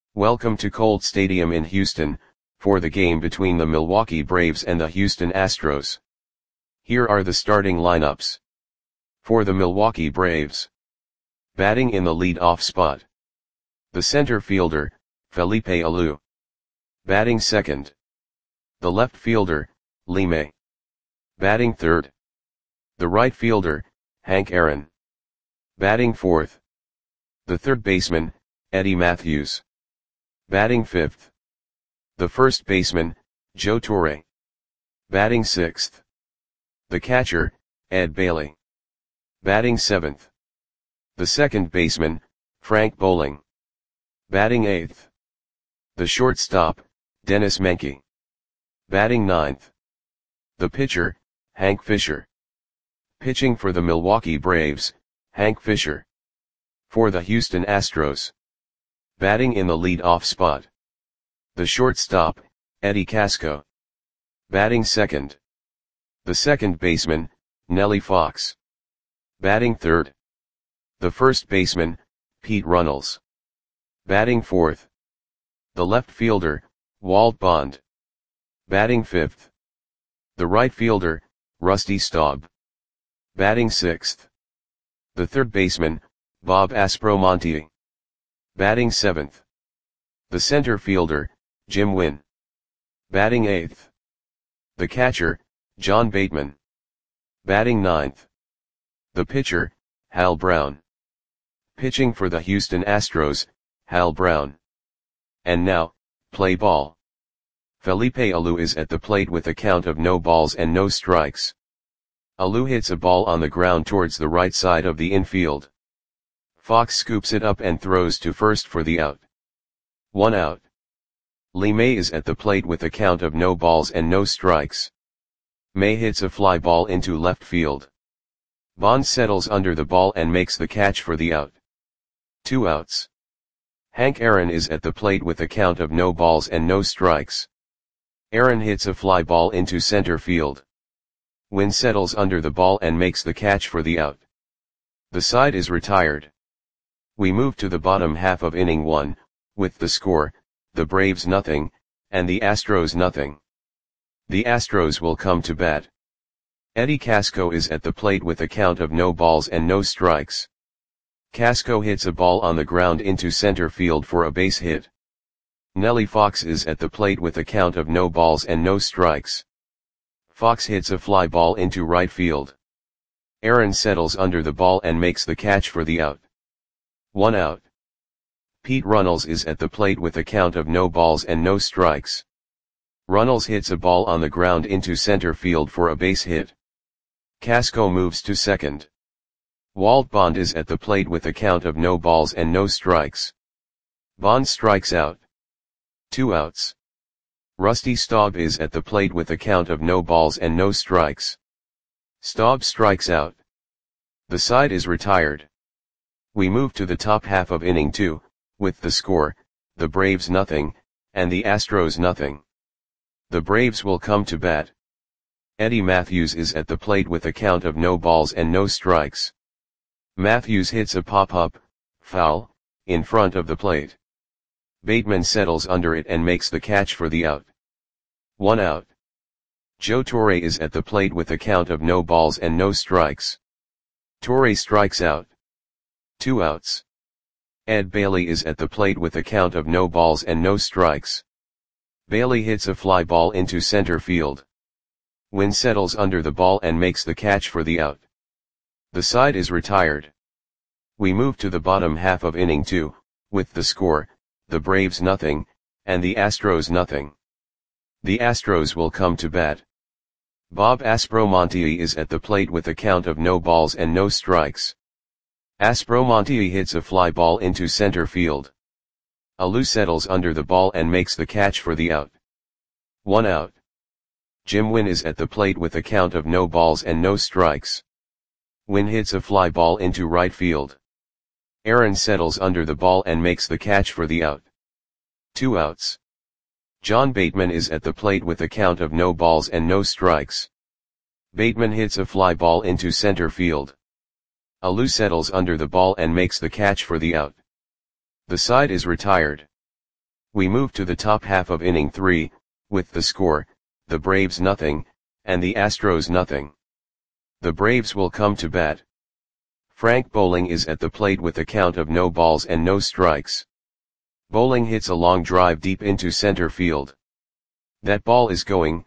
Welcome to Colt Stadium in Houston, for the game between the Milwaukee Braves and the Houston Astros. Here are the starting lineups. For the Milwaukee Braves. Batting in the lead-off spot. The center fielder, Felipe Alou. Batting second. The left fielder, Lee. Batting third. The right fielder, Hank Aaron. Batting fourth. The third baseman, Eddie Mathews. Batting fifth. The first baseman, Joe Torre. Batting sixth. The catcher, Ed Bailey. Batting seventh. The second baseman, Frank Bowling. Batting eighth. The shortstop, Dennis Menke. Batting ninth. The pitcher, Hank Fisher. Pitching for the Milwaukee Braves, Hank Fisher. For the Houston Astros. Batting in the lead-off spot. The shortstop, Eddie Casco. Batting second. The second baseman, Nellie Fox. Batting third. The first baseman, Pete Runnels. Batting fourth. The left fielder, Walt Bond. Batting fifth. The right fielder, Rusty Staub. Batting sixth. The third baseman, Bob Aspromonte. Batting seventh. The center fielder, Jim Wynn. Batting eighth. The catcher, John Bateman. Batting ninth. The pitcher, Hal Brown. Pitching for the Houston Astros, Hal Brown. And now, play ball. Felipe Alou is at the plate with a count of no balls and no strikes. Alou hits a ball on the ground towards the right side of the infield. Fox scoops it up and throws to first for the out. 1 out. Lee is at the plate with a count of no balls and no strikes. May hits a fly ball into left field. Bond settles under the ball and makes the catch for the out. 2 outs. Hank Aaron is at the plate with a count of no balls and no strikes. Aaron hits a fly ball into center field. Wynn settles under the ball and makes the catch for the out. The side is retired. We move to the bottom half of inning 1, with the score, the Braves nothing, and the Astros nothing. The Astros will come to bat. Eddie Casco is at the plate with a count of no balls and no strikes. Casco hits a ball on the ground into center field for a base hit. Nellie Fox is at the plate with a count of no balls and no strikes. Fox hits a fly ball into right field. Aaron settles under the ball and makes the catch for the out. 1 out. Pete Runnels is at the plate with a count of no balls and no strikes. Runnels hits a ball on the ground into center field for a base hit. Casco moves to second. Walt Bond is at the plate with a count of no balls and no strikes. Bond strikes out. 2 outs. Rusty Staub is at the plate with a count of no balls and no strikes. Staub strikes out. The side is retired. We move to the top half of inning 2, with the score, the Braves nothing, and the Astros nothing. The Braves will come to bat. Eddie Mathews is at the plate with a count of no balls and no strikes. Mathews hits a pop-up, foul, in front of the plate. Bateman settles under it and makes the catch for the out. 1 out. Joe Torre is at the plate with a count of no balls and no strikes. Torre strikes out. 2 outs. Ed Bailey is at the plate with a count of no balls and no strikes. Bailey hits a fly ball into center field. Wynn settles under the ball and makes the catch for the out. The side is retired. We move to the bottom half of inning 2, with the score, the Braves nothing, and the Astros nothing. The Astros will come to bat. Bob Aspromonte is at the plate with a count of no balls and no strikes. Aspromonte hits a fly ball into center field. Alou settles under the ball and makes the catch for the out. 1 out. Jim Wynn is at the plate with a count of no balls and no strikes. Wynn hits a fly ball into right field. Aaron settles under the ball and makes the catch for the out. 2 outs. John Bateman is at the plate with a count of no balls and no strikes. Bateman hits a fly ball into center field. Alou settles under the ball and makes the catch for the out. The side is retired. We move to the top half of inning 3, with the score, the Braves nothing, and the Astros nothing. The Braves will come to bat. Frank Bowling is at the plate with a count of no balls and no strikes. Bowling hits a long drive deep into center field. That ball is going,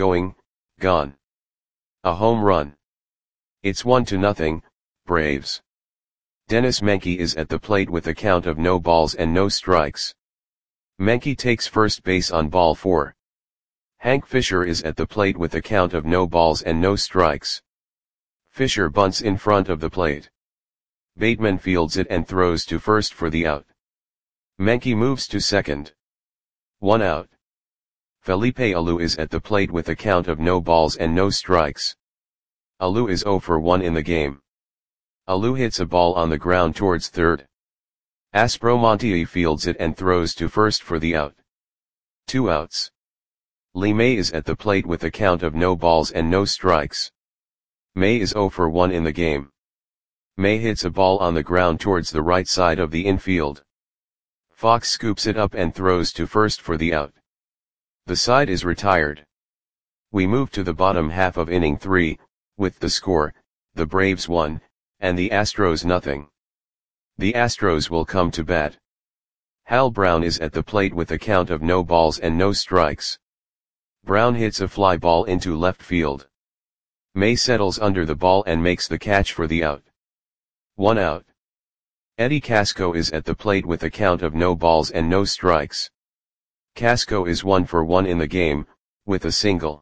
gone. A home run. It's 1-0, Braves. Dennis Menke is at the plate with a count of no balls and no strikes. Menke takes first base on ball 4. Hank Fisher is at the plate with a count of no balls and no strikes. Fisher bunts in front of the plate. Bateman fields it and throws to first for the out. Menke moves to second. 1 out. Felipe Alou is at the plate with a count of no balls and no strikes. Alou is 0 for 1 in the game. Alou hits a ball on the ground towards third. Aspromonte fields it and throws to first for the out. 2 outs. Lee May is at the plate with a count of no balls and no strikes. May is 0 for 1 in the game. May hits a ball on the ground towards the right side of the infield. Fox scoops it up and throws to first for the out. The side is retired. We move to the bottom half of inning 3, with the score, the Braves 1, and the Astros nothing. The Astros will come to bat. Hal Brown is at the plate with a count of no balls and no strikes. Brown hits a fly ball into left field. May settles under the ball and makes the catch for the out. 1 out. Eddie Casco is at the plate with a count of no balls and no strikes. Casco is 1 for 1 in the game, with a single.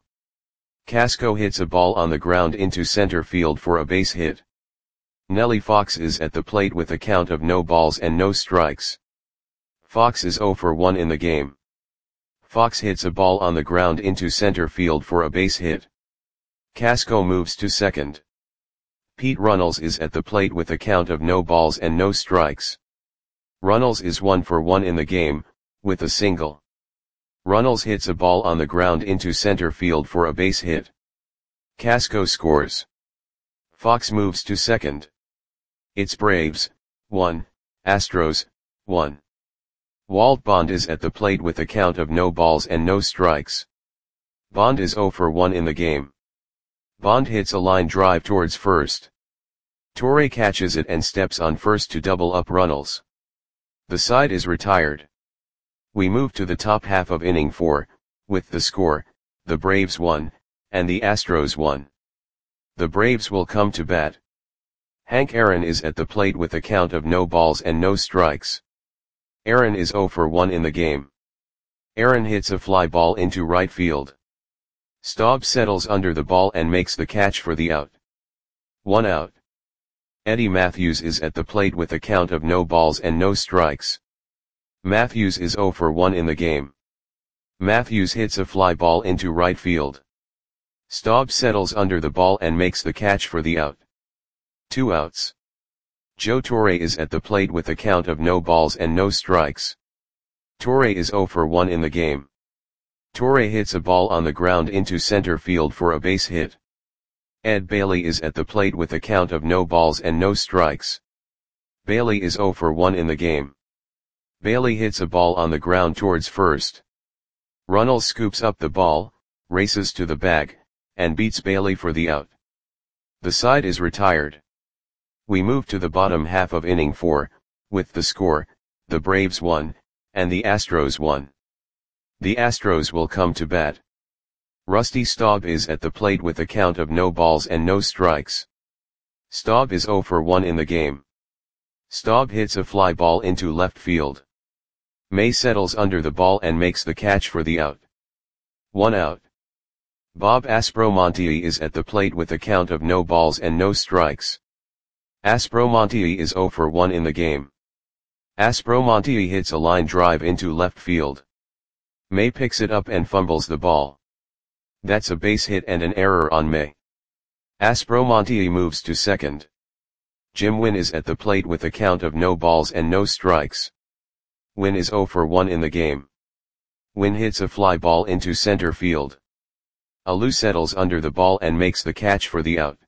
Casco hits a ball on the ground into center field for a base hit. Nellie Fox is at the plate with a count of no balls and no strikes. Fox is 0 for 1 in the game. Fox hits a ball on the ground into center field for a base hit. Casco moves to second. Pete Runnels is at the plate with a count of no balls and no strikes. Runnels is 1 for 1 in the game, with a single. Runnels hits a ball on the ground into center field for a base hit. Casco scores. Fox moves to second. It's Braves, 1, Astros, 1. Walt Bond is at the plate with a count of no balls and no strikes. Bond is 0 for 1 in the game. Bond hits a line drive towards first. Torre catches it and steps on first to double up Runnels. The side is retired. We move to the top half of inning 4, with the score, the Braves 1, and the Astros 1. The Braves will come to bat. Hank Aaron is at the plate with a count of no balls and no strikes. Aaron is 0 for 1 in the game. Aaron hits a fly ball into right field. Staub settles under the ball and makes the catch for the out. 1 out. Eddie Matthews is at the plate with a count of no balls and no strikes. Matthews is 0 for 1 in the game. Matthews hits a fly ball into right field. Staub settles under the ball and makes the catch for the out. 2 outs. Joe Torre is at the plate with a count of no balls and no strikes. Torre is 0 for 1 in the game. Torre hits a ball on the ground into center field for a base hit. Ed Bailey is at the plate with a count of no balls and no strikes. Bailey is 0 for 1 in the game. Bailey hits a ball on the ground towards first. Runnels scoops up the ball, races to the bag, and beats Bailey for the out. The side is retired. We move to the bottom half of inning 4, with the score, the Braves 1, and the Astros 1. The Astros will come to bat. Rusty Staub is at the plate with a count of no balls and no strikes. Staub is 0 for 1 in the game. Staub hits a fly ball into left field. May settles under the ball and makes the catch for the out. 1 out. Bob Aspromonte is at the plate with a count of no balls and no strikes. Aspromonte is 0 for 1 in the game. Aspromonte hits a line drive into left field. May picks it up and fumbles the ball. That's a base hit and an error on May. Aspromonte moves to second. Jim Wynn is at the plate with a count of no balls and no strikes. Wynn is 0 for 1 in the game. Wynn hits a fly ball into center field. Alou settles under the ball and makes the catch for the out.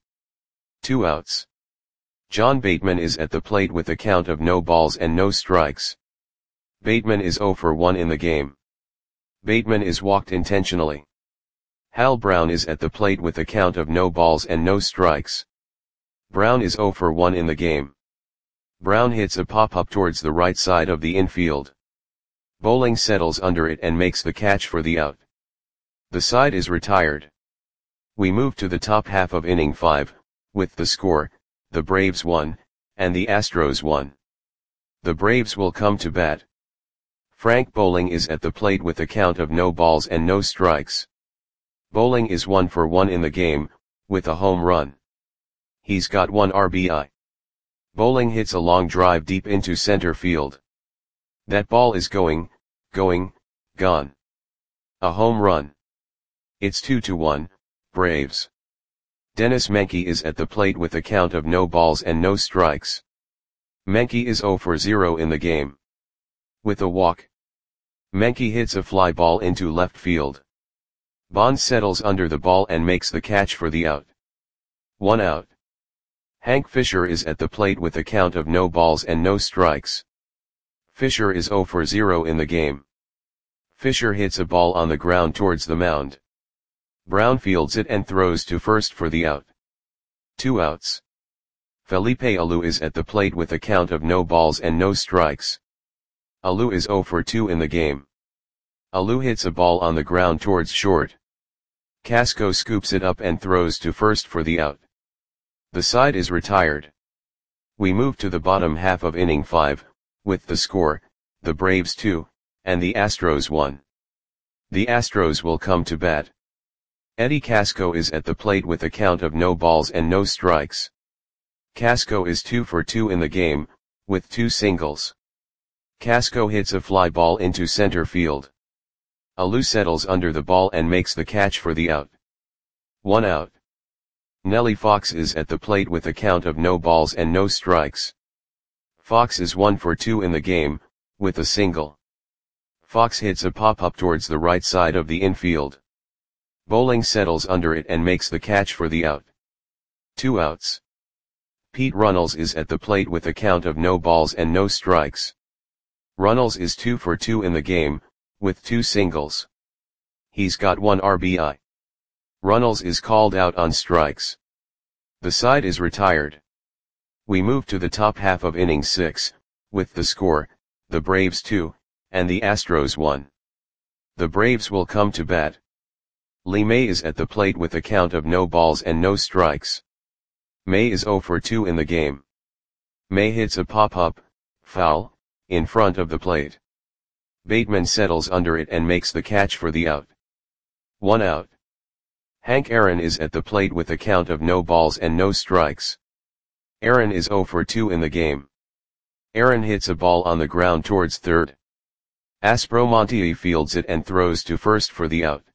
2 outs. John Bateman is at the plate with a count of no balls and no strikes. Bateman is 0 for 1 in the game. Bateman is walked intentionally. Hal Brown is at the plate with a count of no balls and no strikes. Brown is 0 for 1 in the game. Brown hits a pop-up towards the right side of the infield. Bowling settles under it and makes the catch for the out. The side is retired. We move to the top half of inning 5, with the score, the Braves 1, and the Astros 1. The Braves will come to bat. Frank Bowling is at the plate with a count of no balls and no strikes. Bowling is 1 for 1 in the game, with a home run. He's got 1 RBI. Bowling hits a long drive deep into center field. That ball is going, gone. A home run. It's 2-1, Braves. Dennis Menke is at the plate with a count of no balls and no strikes. Menke is 0 for 0 in the game. With a walk. Menke hits a fly ball into left field. Bond settles under the ball and makes the catch for the out. 1 out. Hank Fisher is at the plate with a count of no balls and no strikes. Fisher is 0 for 0 in the game. Fisher hits a ball on the ground towards the mound. Brown fields it and throws to first for the out. 2 outs. Felipe Alou is at the plate with a count of no balls and no strikes. Alou is 0 for 2 in the game. Alou hits a ball on the ground towards short. Casco scoops it up and throws to first for the out. The side is retired. We move to the bottom half of inning 5, with the score, the Braves 2, and the Astros 1. The Astros will come to bat. Eddie Casco is at the plate with a count of no balls and no strikes. Casco is 2 for 2 in the game, with 2 singles. Casco hits a fly ball into center field. Alou settles under the ball and makes the catch for the out. 1 out. Nellie Fox is at the plate with a count of no balls and no strikes. Fox is 1 for 2 in the game, with a single. Fox hits a pop-up towards the right side of the infield. Bowling settles under it and makes the catch for the out. 2 outs. Pete Runnels is at the plate with a count of no balls and no strikes. Runnels is 2 for 2 in the game, with 2 singles. He's got 1 RBI. Runnels is called out on strikes. The side is retired. We move to the top half of inning 6, with the score, the Braves 2, and the Astros 1. The Braves will come to bat. Lee May is at the plate with a count of no balls and no strikes. May is 0 for 2 in the game. May hits a pop-up, foul, in front of the plate. Bateman settles under it and makes the catch for the out. 1 out. Hank Aaron is at the plate with a count of no balls and no strikes. Aaron is 0 for 2 in the game. Aaron hits a ball on the ground towards third. Aspromonte fields it and throws to first for the out.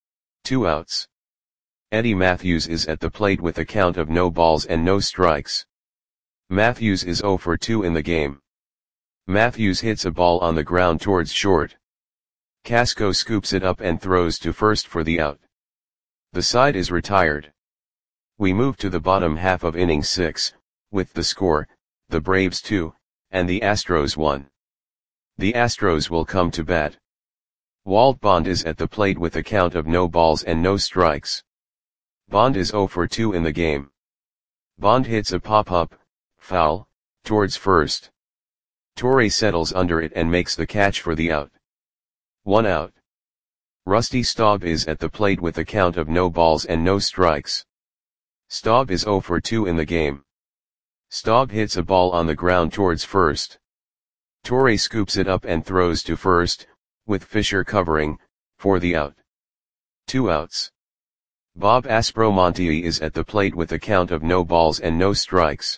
2 outs. Eddie Matthews is at the plate with a count of no balls and no strikes. Matthews is 0 for 2 in the game. Matthews hits a ball on the ground towards short. Casco scoops it up and throws to first for the out. The side is retired. We move to the bottom half of inning 6, with the score, the Braves 2, and the Astros 1. The Astros will come to bat. Walt Bond is at the plate with a count of no balls and no strikes. Bond is 0 for 2 in the game. Bond hits a pop-up, foul, towards first. Torre settles under it and makes the catch for the out. 1 out. Rusty Staub is at the plate with a count of no balls and no strikes. Staub is 0 for 2 in the game. Staub hits a ball on the ground towards first. Torre scoops it up and throws to first, with Fisher covering, for the out. 2 outs. Bob Aspromonte is at the plate with a count of no balls and no strikes.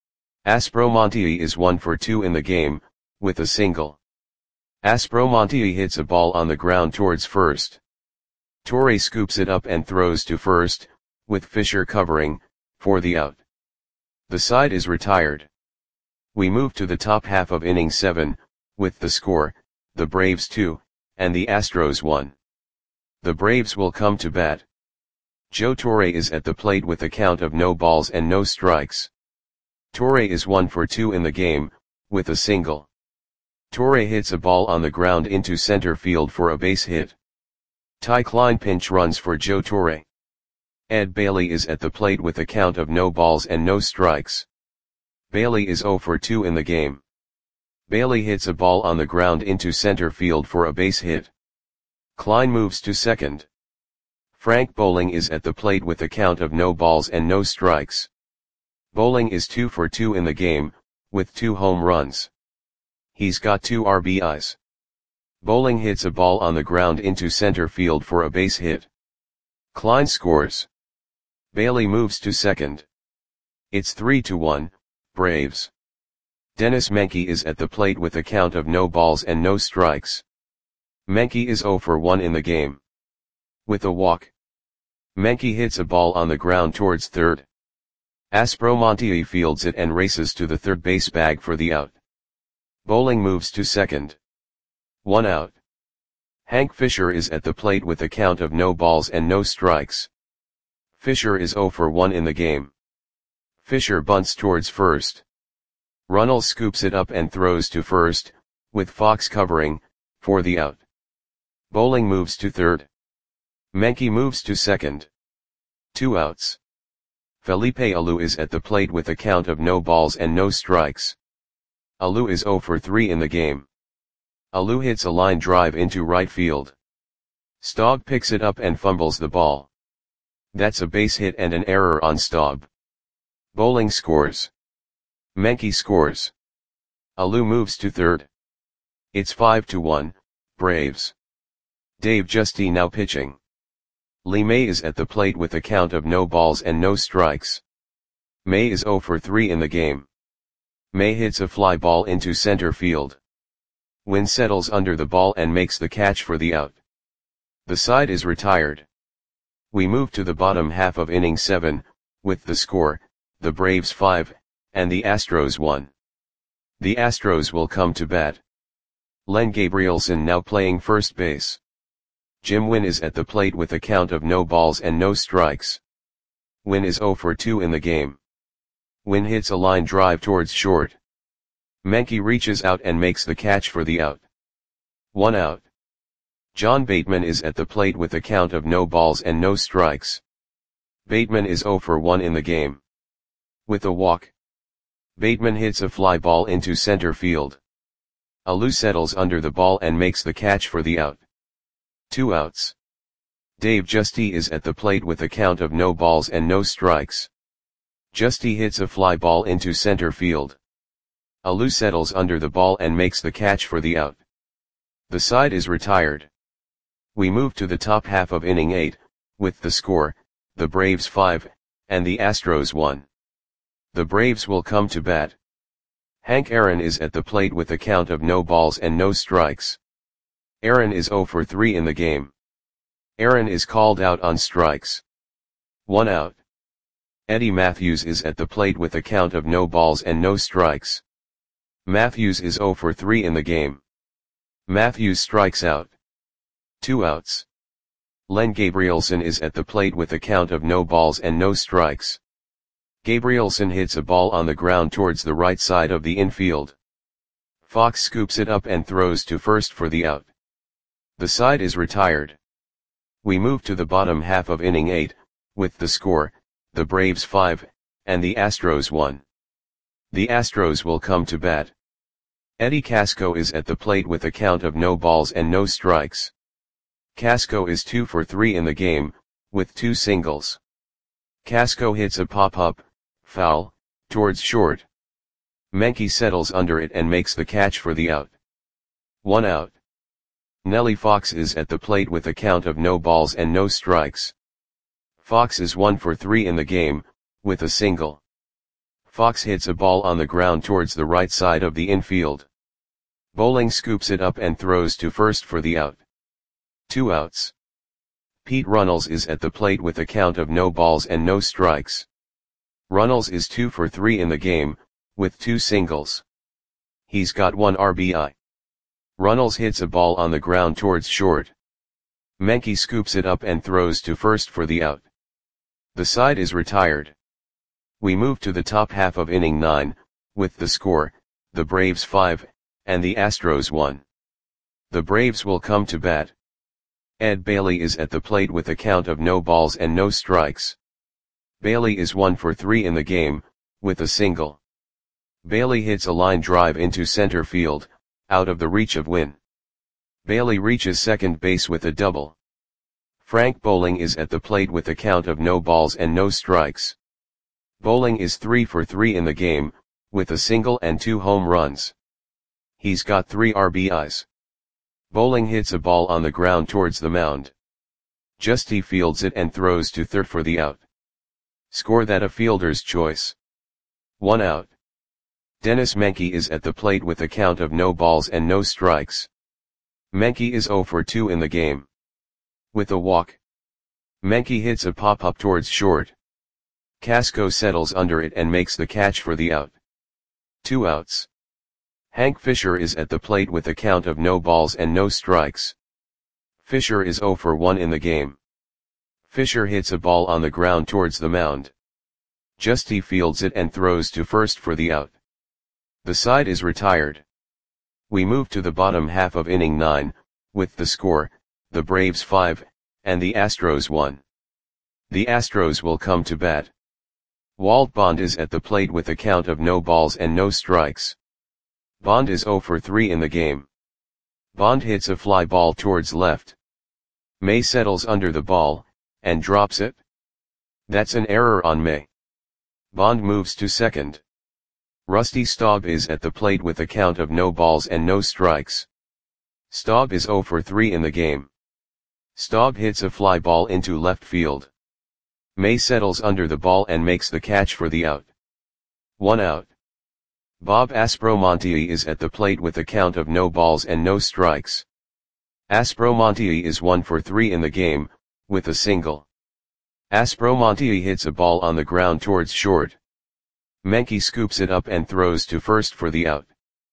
Aspromonte is 1 for 2 in the game, with a single. Aspromonte hits a ball on the ground towards first. Torre scoops it up and throws to first, with Fisher covering, for the out. The side is retired. We move to the top half of inning 7, with the score, the Braves 2, and the Astros 1. The Braves will come to bat. Joe Torre is at the plate with a count of no balls and no strikes. Torre is 1 for 2 in the game, with a single. Torre hits a ball on the ground into center field for a base hit. Ty Klein pinch runs for Joe Torre. Ed Bailey is at the plate with a count of no balls and no strikes. Bailey is 0 for 2 in the game. Bailey hits a ball on the ground into center field for a base hit. Klein moves to second. Frank Bowling is at the plate with a count of no balls and no strikes. Bowling is 2 for 2 in the game, with 2 home runs. He's got 2 RBIs. Bowling hits a ball on the ground into center field for a base hit. Klein scores. Bailey moves to second. It's 3-1, Braves. Dennis Menke is at the plate with a count of no balls and no strikes. Menke is 0 for 1 in the game. With a walk. Menke hits a ball on the ground towards third. Aspromonte fields it and races to the third base bag for the out. Bowling moves to second. 1 out. Hank Fisher is at the plate with a count of no balls and no strikes. Fisher is 0 for 1 in the game. Fisher bunts towards first. Runnels scoops it up and throws to first, with Fox covering, for the out. Bowling moves to third. Menke moves to second. 2 outs. Felipe Alou is at the plate with a count of no balls and no strikes. Alou is 0 for 3 in the game. Alou hits a line drive into right field. Staub picks it up and fumbles the ball. That's a base hit and an error on Staub. Bowling scores. Menke scores. Alou moves to third. It's 5-1, Braves. Dave Justy now pitching. Lee May is at the plate with a count of no balls and no strikes. May is 0 for 3 in the game. May hits a fly ball into center field. Wynn settles under the ball and makes the catch for the out. The side is retired. We move to the bottom half of inning 7, with the score, the Braves 5, and the Astros 1. The Astros will come to bat. Len Gabrielson now playing first base. Jim Wynn is at the plate with a count of no balls and no strikes. Wynn is 0 for 2 in the game. Wynn hits a line drive towards short. Menke reaches out and makes the catch for the out. 1 out. John Bateman is at the plate with a count of no balls and no strikes. Bateman is 0 for 1 in the game. With a walk. Bateman hits a fly ball into center field. Alou settles under the ball and makes the catch for the out. 2 outs. Dave Justy is at the plate with a count of no balls and no strikes. Justy hits a fly ball into center field. Alou settles under the ball and makes the catch for the out. The side is retired. We move to the top half of inning 8, with the score, the Braves 5, and the Astros 1. The Braves will come to bat. Hank Aaron is at the plate with a count of no balls and no strikes. Aaron is 0 for 3 in the game. Aaron is called out on strikes. 1 out. Eddie Matthews is at the plate with a count of no balls and no strikes. Matthews is 0 for 3 in the game. Matthews strikes out. 2 outs. Len Gabrielson is at the plate with a count of no balls and no strikes. Gabrielson hits a ball on the ground towards the right side of the infield. Fox scoops it up and throws to first for the out. The side is retired. We move to the bottom half of inning 8, with the score, the Braves 5, and the Astros 1. The Astros will come to bat. Eddie Casco is at the plate with a count of no balls and no strikes. Casco is 2 for 3 in the game, with 2 singles. Casco hits a pop-up, foul, towards short. Menke settles under it and makes the catch for the out. 1 out. Nellie Fox is at the plate with a count of no balls and no strikes. Fox is 1 for 3 in the game, with a single. Fox hits a ball on the ground towards the right side of the infield. Bowling scoops it up and throws to first for the out. 2 outs. Pete Runnels is at the plate with a count of no balls and no strikes. Runnels is 2 for 3 in the game, with 2 singles. He's got 1 RBI. Runnels hits a ball on the ground towards short. Menke scoops it up and throws to first for the out. The side is retired. We move to the top half of inning 9, with the score, the Braves 5, and the Astros 1. The Braves will come to bat. Ed Bailey is at the plate with a count of no balls and no strikes. Bailey is 1 for 3 in the game, with a single. Bailey hits a line drive into center field, out of the reach of Winn. Bailey reaches second base with a double. Frank Bowling is at the plate with a count of no balls and no strikes. Bowling is 3 for 3 in the game, with a single and 2 home runs. He's got 3 RBIs. Bowling hits a ball on the ground towards the mound. Justy fields it and throws to third for the out. Score that a fielder's choice. 1 out. Dennis Menke is at the plate with a count of no balls and no strikes. Menke is 0 for 2 in the game. With a walk. Menke hits a pop-up towards short. Casco settles under it and makes the catch for the out. 2 outs. Hank Fisher is at the plate with a count of no balls and no strikes. Fisher is 0 for 1 in the game. Fisher hits a ball on the ground towards the mound. Justy fields it and throws to first for the out. The side is retired. We move to the bottom half of inning 9, with the score, the Braves 5, and the Astros 1. The Astros will come to bat. Walt Bond is at the plate with a count of no balls and no strikes. Bond is 0 for 3 in the game. Bond hits a fly ball towards left. May settles under the ball, and drops it. That's an error on May. Bond moves to second. Rusty Staub is at the plate with a count of no balls and no strikes. Staub is 0 for 3 in the game. Staub hits a fly ball into left field. May settles under the ball and makes the catch for the out. 1 out. Bob Aspromonte is at the plate with a count of no balls and no strikes. Aspromonte is 1 for 3 in the game, with a single. Aspromonte hits a ball on the ground towards short. Menke scoops it up and throws to first for the out.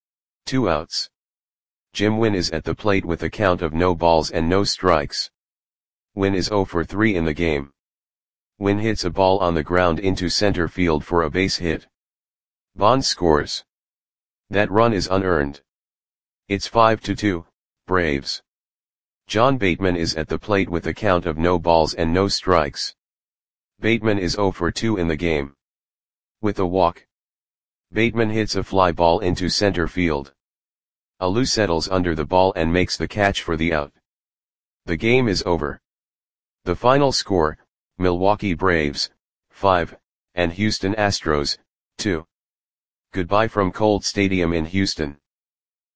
2 outs. Jim Winn is at the plate with a count of no balls and no strikes. Winn is 0 for 3 in the game. Winn hits a ball on the ground into center field for a base hit. Bond scores. That run is unearned. It's 5-2, Braves. John Bateman is at the plate with a count of no balls and no strikes. Bateman is 0 for 2 in the game. With a walk. Bateman hits a fly ball into center field. Alou settles under the ball and makes the catch for the out. The game is over. The final score, Milwaukee Braves, 5, and Houston Astros, 2. Goodbye from Colt Stadium in Houston.